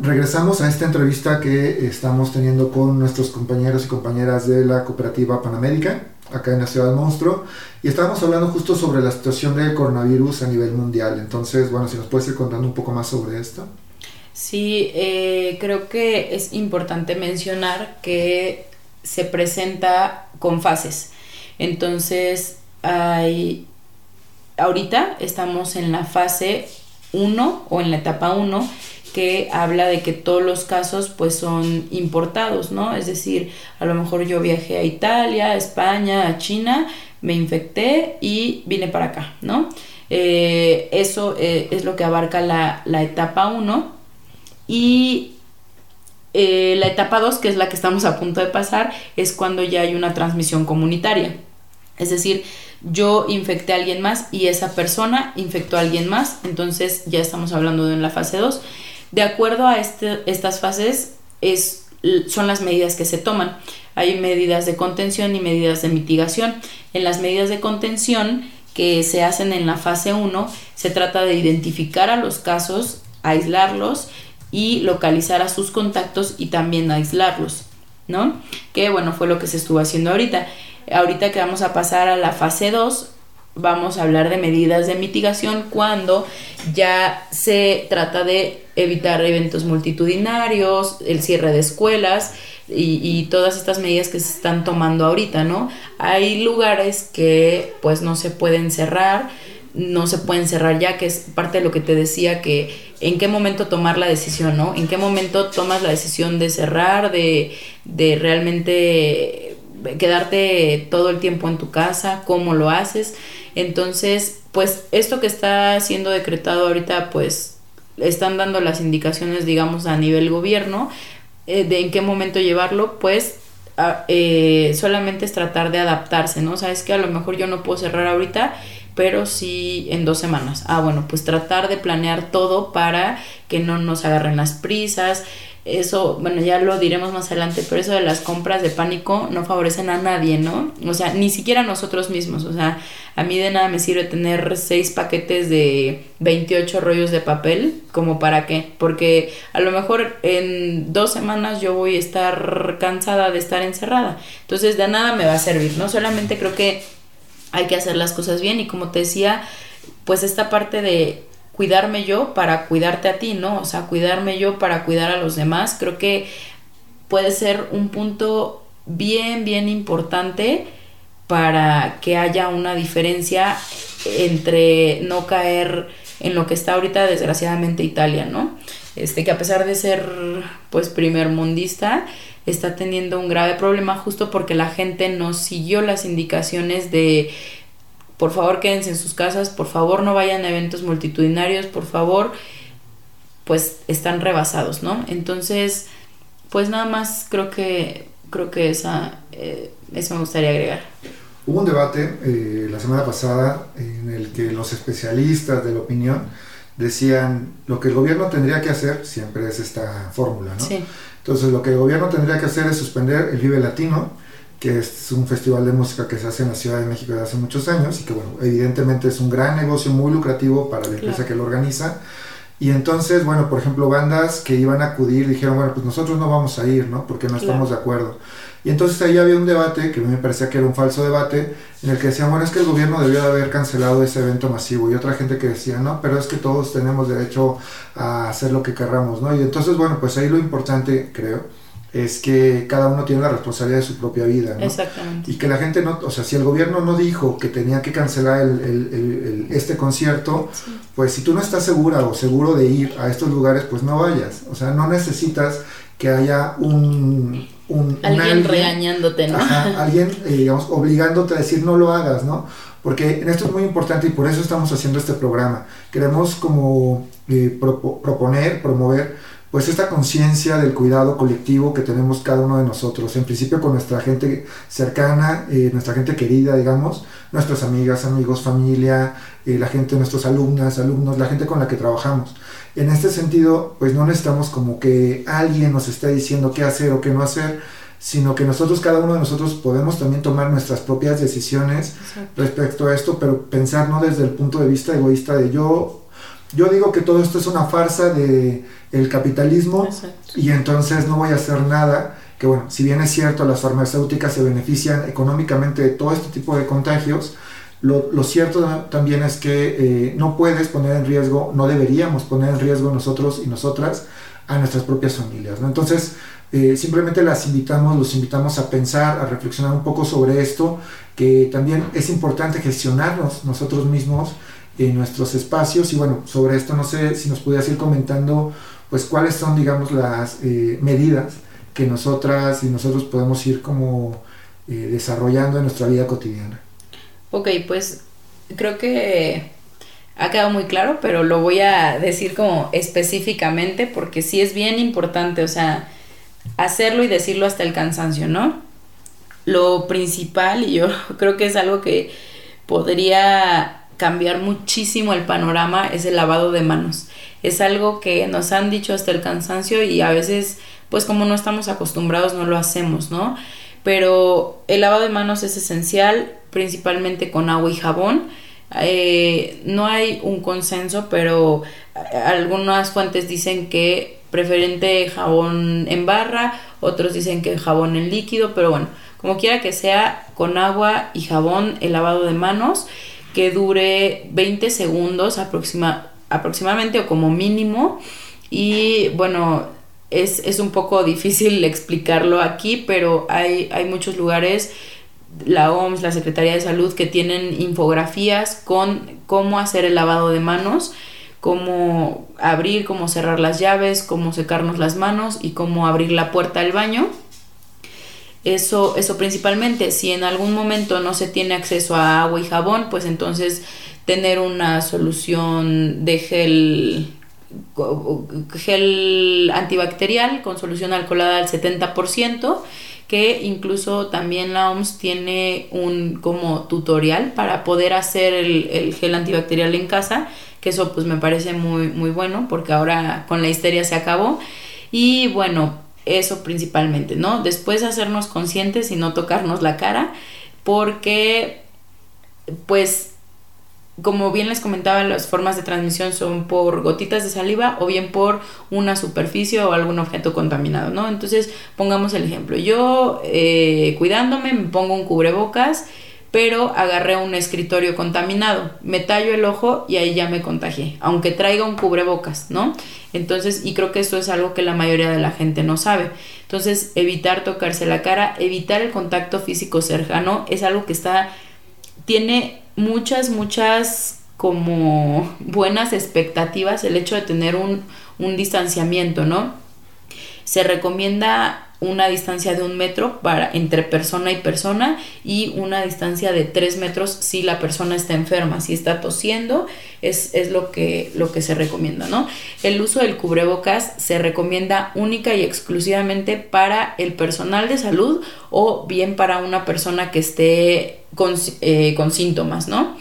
regresamos a esta entrevista que estamos teniendo con nuestros compañeros y compañeras de la cooperativa Panamérica, acá en la Ciudad del Monstruo, y estábamos hablando justo sobre la situación del coronavirus a nivel mundial. Entonces, bueno, si nos puedes ir contando un poco más sobre esto. Sí, creo que es importante mencionar que se presenta con fases. Entonces, ahorita estamos en la fase 1 o en la etapa 1, que habla de que todos los casos pues son importados, ¿no? Es decir, a lo mejor yo viajé a Italia, a España, a China, me infecté y vine para acá, ¿no? Eso es lo que abarca la etapa 1. Y la etapa 2, que es la que estamos a punto de pasar, es cuando ya hay una transmisión comunitaria. Es decir, yo infecté a alguien más y esa persona infectó a alguien más, entonces ya estamos hablando de la fase 2. De acuerdo a estas fases son las medidas que se toman. Hay medidas de contención y medidas de mitigación. En las medidas de contención que se hacen en la fase 1, se trata de identificar a los casos, aislarlos y localizar a sus contactos y también aislarlos, ¿no? Que bueno, fue lo que se estuvo haciendo ahorita. Ahorita que vamos a pasar a la fase 2, vamos a hablar de medidas de mitigación cuando ya se trata de evitar eventos multitudinarios, el cierre de escuelas y todas estas medidas que se están tomando ahorita, ¿no? Hay lugares que pues no se pueden cerrar ya, que es parte de lo que te decía, que en qué momento tomar la decisión, ¿no? En qué momento tomas la decisión de cerrar, de realmente quedarte todo el tiempo en tu casa, cómo lo haces. Entonces, pues esto que está siendo decretado ahorita, pues están dando las indicaciones, digamos, a nivel gobierno, de en qué momento llevarlo, pues solamente es tratar de adaptarse, ¿no? Sabes que a lo mejor yo no puedo cerrar ahorita, pero sí en 2 semanas. Bueno, pues tratar de planear todo para que no nos agarren las prisas. Eso, bueno, ya lo diremos más adelante, pero eso de las compras de pánico no favorecen a nadie, ¿no? O sea, ni siquiera a nosotros mismos. O sea, a mí de nada me sirve tener 6 paquetes de 28 rollos de papel, ¿como para qué? Porque a lo mejor en 2 semanas yo voy a estar cansada de estar encerrada. Entonces, de nada me va a servir, ¿no? Solamente creo que hay que hacer las cosas bien y, como te decía, pues esta parte de cuidarme yo para cuidarte a ti, ¿no? O sea, cuidarme yo para cuidar a los demás, creo que puede ser un punto bien, bien importante para que haya una diferencia entre no caer en lo que está ahorita, desgraciadamente, Italia, ¿no? Que a pesar de ser, pues, primermundista, está teniendo un grave problema justo porque la gente no siguió las indicaciones de: por favor, quédense en sus casas, por favor, no vayan a eventos multitudinarios, por favor, pues están rebasados, ¿no? Entonces, pues nada más creo que eso me gustaría agregar. Hubo un debate la semana pasada en el que los especialistas de la opinión decían lo que el gobierno tendría que hacer, siempre es esta fórmula, ¿no? Sí. Entonces, lo que el gobierno tendría que hacer es suspender el Vive Latino, que es un festival de música que se hace en la Ciudad de México desde hace muchos años y que, bueno, evidentemente es un gran negocio muy lucrativo para la empresa que lo organiza. Y entonces, bueno, por ejemplo, bandas que iban a acudir dijeron, bueno, pues nosotros no vamos a ir, ¿no? Porque no estamos de acuerdo. Y entonces ahí había un debate que a mí me parecía que era un falso debate, en el que decían, bueno, es que el gobierno debió de haber cancelado ese evento masivo, y otra gente que decía, no, pero es que todos tenemos derecho a hacer lo que querramos, ¿no? Y entonces, bueno, pues ahí lo importante, creo, es que cada uno tiene la responsabilidad de su propia vida, ¿no? Exactamente. Y que la gente no, o sea, si el gobierno no dijo que tenía que cancelar este concierto, sí, pues si tú no estás segura o seguro de ir a estos lugares, pues no vayas. O sea, no necesitas que haya alguien regañándote, ¿no? Ajá, alguien, digamos, obligándote a decir no lo hagas, ¿no? Porque en esto es muy importante y por eso estamos haciendo este programa. Queremos como promover pues esta conciencia del cuidado colectivo que tenemos cada uno de nosotros, en principio con nuestra gente cercana, nuestra gente querida, digamos, nuestras amigas, amigos, familia, la gente, nuestros alumnos, la gente con la que trabajamos. En este sentido, pues no necesitamos como que alguien nos esté diciendo qué hacer o qué no hacer, sino que nosotros, cada uno de nosotros, podemos también tomar nuestras propias decisiones. Exacto. Respecto a esto, pero pensar no desde el punto de vista egoísta de yo yo digo que todo esto es una farsa de el capitalismo. Exacto. Y entonces no voy a hacer nada, que bueno, si bien es cierto, las farmacéuticas se benefician económicamente de todo este tipo de contagios, lo cierto también es que no puedes poner en riesgo, no deberíamos poner en riesgo nosotros y nosotras a nuestras propias familias, ¿no? Entonces, simplemente los invitamos a pensar, a reflexionar un poco sobre esto, que también es importante gestionarnos nosotros mismos en nuestros espacios. Y bueno, sobre esto no sé si nos pudieras ir comentando pues cuáles son, digamos, las medidas que nosotras y nosotros podemos ir como desarrollando en nuestra vida cotidiana. Ok, pues creo que ha quedado muy claro, pero lo voy a decir como específicamente porque sí es bien importante, o sea, hacerlo y decirlo hasta el cansancio, ¿no? Lo principal, y yo creo que es algo que podría cambiar muchísimo el panorama, es el lavado de manos. Es algo que nos han dicho hasta el cansancio y a veces, pues como no estamos acostumbrados, no lo hacemos, ¿no? Pero el lavado de manos es esencial, principalmente con agua y jabón. No hay un consenso, pero algunas fuentes dicen que preferente jabón en barra, otros dicen que jabón en líquido, pero bueno, como quiera que sea, con agua y jabón el lavado de manos, que dure 20 segundos aproximadamente o como mínimo. Y bueno, es un poco difícil explicarlo aquí, pero hay muchos lugares, la OMS, la Secretaría de Salud, que tienen infografías con cómo hacer el lavado de manos, cómo abrir, cómo cerrar las llaves, cómo secarnos las manos y cómo abrir la puerta del baño. Eso principalmente. Si en algún momento no se tiene acceso a agua y jabón, pues entonces tener una solución de gel antibacterial con solución alcoholada al 70%, que incluso también la OMS tiene un como tutorial para poder hacer el gel antibacterial en casa, que eso pues me parece muy, muy bueno, porque ahora con la histeria se acabó. Y bueno, eso principalmente, ¿no? Después hacernos conscientes y no tocarnos la cara, porque pues como bien les comentaba, las formas de transmisión son por gotitas de saliva o bien por una superficie o algún objeto contaminado, ¿no? Entonces, pongamos el ejemplo. Yo, cuidándome, me pongo un cubrebocas, pero agarré un escritorio contaminado. Me tallo el ojo y ahí ya me contagié, aunque traiga un cubrebocas, ¿no? Entonces, y creo que esto es algo que la mayoría de la gente no sabe. Entonces, evitar tocarse la cara, evitar el contacto físico cercano, es algo que tiene muchas como buenas expectativas el hecho de tener un distanciamiento, ¿no? Se recomienda una distancia de 1 metro entre persona y persona y una distancia de 3 metros si la persona está enferma, si está tosiendo, es lo que se recomienda, ¿no? El uso del cubrebocas se recomienda única y exclusivamente para el personal de salud o bien para una persona que esté con síntomas, ¿no?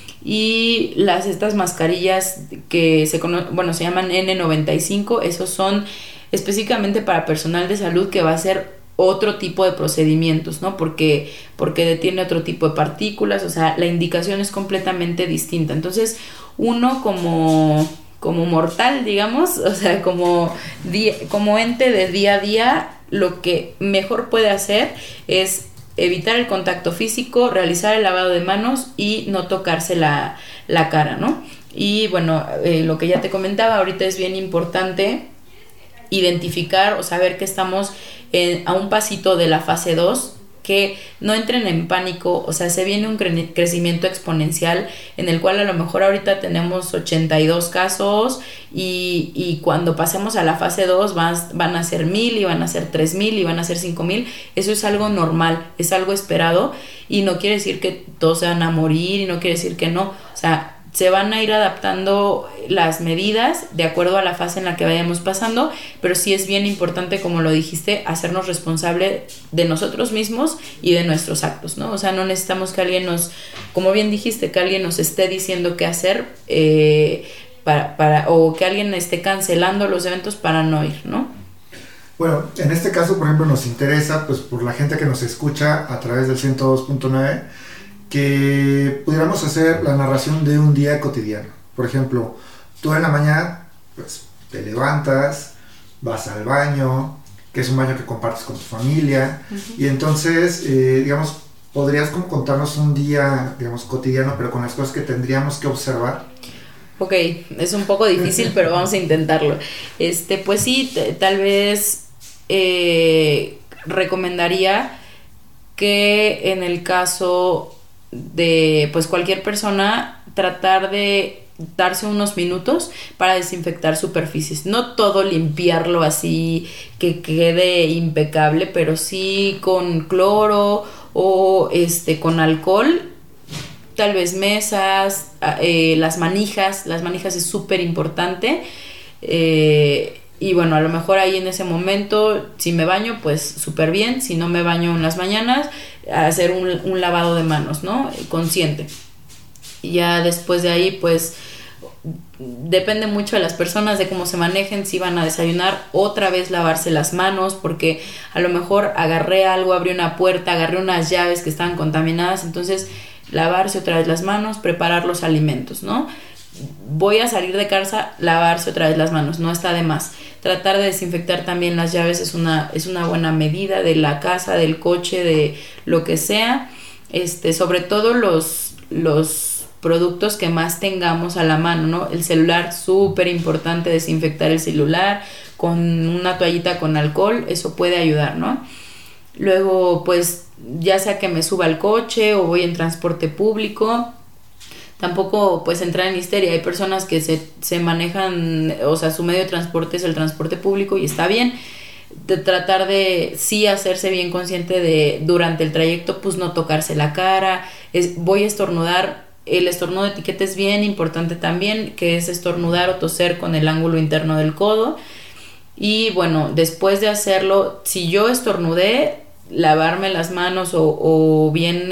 Y estas mascarillas que se llaman N95, esos son específicamente para personal de salud que va a hacer otro tipo de procedimientos, ¿no? Porque detiene otro tipo de partículas, o sea, la indicación es completamente distinta. Entonces, uno como mortal, digamos, o sea, como ente de día a día, lo que mejor puede hacer es evitar el contacto físico, realizar el lavado de manos y no tocarse la cara, ¿no? Y bueno, lo que ya te comentaba, ahorita es bien importante identificar o saber que estamos a un pasito de la fase 2, que no entren en pánico, o sea, se viene un crecimiento exponencial en el cual a lo mejor ahorita tenemos 82 casos y cuando pasemos a la fase 2 van a ser 1000 y van a ser 3000 y van a ser 5000. Eso es algo normal, es algo esperado y no quiere decir que todos se van a morir y no quiere decir que no, o sea, se van a ir adaptando las medidas de acuerdo a la fase en la que vayamos pasando, pero sí es bien importante, como lo dijiste, hacernos responsable de nosotros mismos y de nuestros actos, ¿no? O sea, no necesitamos que alguien como bien dijiste, que alguien nos esté diciendo qué hacer o que alguien esté cancelando los eventos para no ir, ¿no? Bueno, en este caso, por ejemplo, nos interesa, pues por la gente que nos escucha a través del 102.9, que pudiéramos hacer la narración de un día cotidiano. Por ejemplo, tú en la mañana, pues te levantas, vas al baño, que es un baño que compartes con tu familia, y entonces, digamos, ¿podrías como contarnos un día, digamos, cotidiano, pero con las cosas que tendríamos que observar? Ok, es un poco difícil, pero vamos a intentarlo. Pues sí, tal vez recomendaría que en el caso de pues cualquier persona, tratar de darse unos minutos para desinfectar superficies. No todo limpiarlo así que quede impecable, pero sí con cloro o con alcohol. Tal vez mesas, las manijas es súper importante. Y bueno, a lo mejor ahí en ese momento, si me baño, pues súper bien. Si no me baño en las mañanas, hacer un lavado de manos, ¿no? Consciente. Y ya después de ahí, pues depende mucho de las personas, de cómo se manejen. Si van a desayunar, otra vez lavarse las manos, porque a lo mejor agarré algo, abrí una puerta, agarré unas llaves que estaban contaminadas. Entonces, lavarse otra vez las manos, preparar los alimentos, ¿no? Voy a salir de casa, lavarse otra vez las manos, no está de más. Tratar de desinfectar también las llaves es una buena medida, de la casa, del coche, de lo que sea. Sobre todo los productos que más tengamos a la mano, ¿no? El celular, súper importante desinfectar el celular con una toallita con alcohol, eso puede ayudar, ¿no? Luego, pues, ya sea que me suba al coche o voy en transporte público, tampoco pues entrar en histeria. Hay personas que se manejan, o sea, su medio de transporte es el transporte público y está bien. De tratar de sí hacerse bien consciente de durante el trayecto, pues no tocarse la cara. Voy a estornudar. El estornudo de etiqueta es bien importante también, que es estornudar o toser con el ángulo interno del codo. Y bueno, después de hacerlo, si yo estornudé, lavarme las manos o bien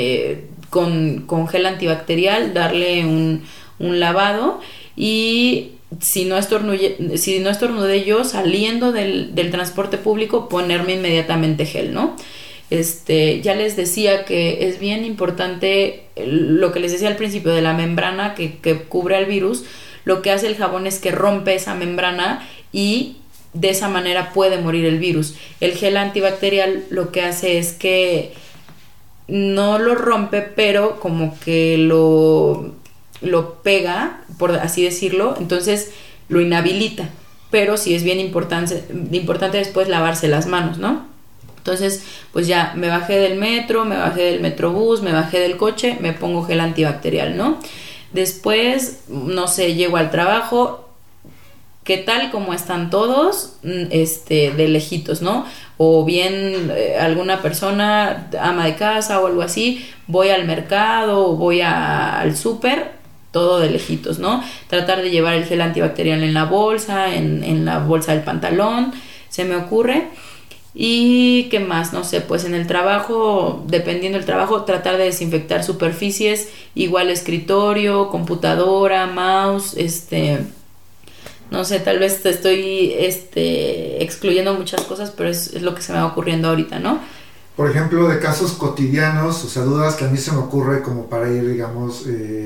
con gel antibacterial, darle un lavado. Y si no estornudé yo, saliendo del transporte público, ponerme inmediatamente gel, ¿no? Ya les decía que es bien importante lo que les decía al principio de la membrana que cubre al virus. Lo que hace el jabón es que rompe esa membrana y de esa manera puede morir el virus. El gel antibacterial lo que hace es que no lo rompe, pero como que lo pega, por así decirlo, entonces lo inhabilita. Pero sí es bien importante después lavarse las manos, ¿no? Entonces, pues ya me bajé del metro, me bajé del metrobús, me bajé del coche, me pongo gel antibacterial, ¿no? Después, no sé, llego al trabajo. ¿Qué tal como están todos? De lejitos, ¿no? O bien alguna persona, ama de casa o algo así, voy al mercado o voy al súper, todo de lejitos, ¿no? Tratar de llevar el gel antibacterial en la bolsa, en la bolsa del pantalón, se me ocurre. Y qué más, no sé, pues en el trabajo, dependiendo del trabajo, tratar de desinfectar superficies, igual escritorio, computadora, mouse, no sé, tal vez te estoy excluyendo muchas cosas, pero es lo que se me va ocurriendo ahorita, ¿no? Por ejemplo, de casos cotidianos, o sea, dudas que a mí se me ocurre como para ir, digamos,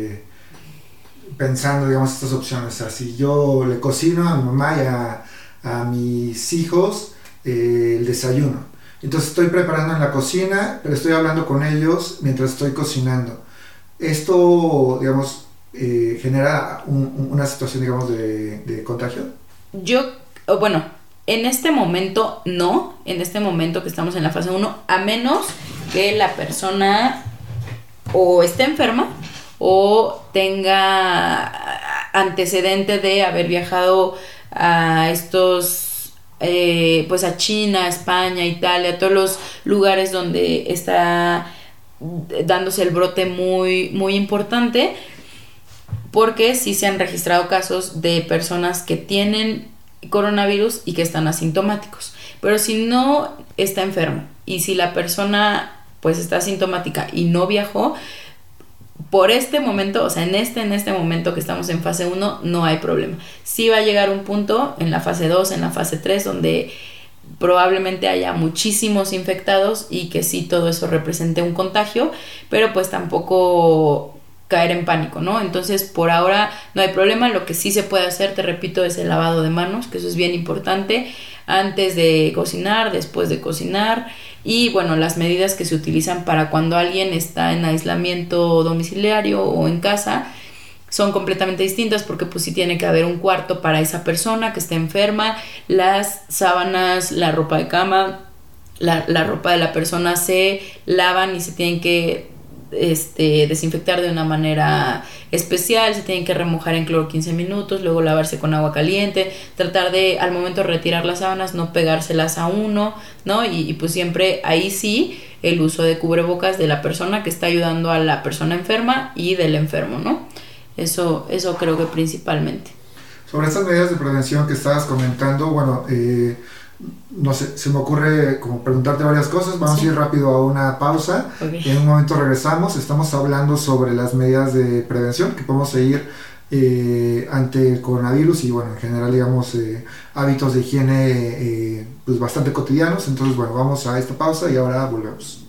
pensando, digamos, estas opciones. O sea, si yo le cocino a mi mamá y a mis hijos el desayuno, entonces estoy preparando en la cocina, pero estoy hablando con ellos mientras estoy cocinando. Esto, digamos, genera una situación, digamos, de contagio. Bueno, en este momento no, en este momento que estamos en la fase 1, a menos que la persona o esté enferma o tenga antecedente de haber viajado a pues a China, España, Italia, todos los lugares donde está dándose el brote muy, muy importante, porque sí se han registrado casos de personas que tienen coronavirus y que están asintomáticos. Pero si no está enfermo y si la persona pues está asintomática y no viajó, por este momento, o sea, en este momento que estamos en fase 1, no hay problema. Sí va a llegar un punto en la fase 2, en la fase 3, donde probablemente haya muchísimos infectados y que sí todo eso represente un contagio, pero pues tampoco caer en pánico, ¿no? Entonces, por ahora no hay problema. Lo que sí se puede hacer, te repito, es el lavado de manos, que eso es bien importante, antes de cocinar, después de cocinar, y bueno, las medidas que se utilizan para cuando alguien está en aislamiento domiciliario o en casa son completamente distintas, porque pues sí tiene que haber un cuarto para esa persona que esté enferma, las sábanas, la ropa de cama, la ropa de la persona se lavan y se tienen que desinfectar de una manera especial, se tienen que remojar en cloro 15 minutos, luego lavarse con agua caliente, tratar de al momento de retirar las sábanas no pegárselas a uno, ¿no? Y pues siempre ahí sí el uso de cubrebocas de la persona que está ayudando a la persona enferma y del enfermo, ¿no? Eso creo que principalmente. Sobre estas medidas de prevención que estabas comentando, bueno, no sé, se me ocurre como preguntarte varias cosas. Vamos a ir rápido a una pausa. Okay. En un momento regresamos. Estamos hablando sobre las medidas de prevención que podemos seguir ante el coronavirus y bueno, en general, digamos, hábitos de higiene pues bastante cotidianos. Entonces, bueno, vamos a esta pausa y ahora volvemos.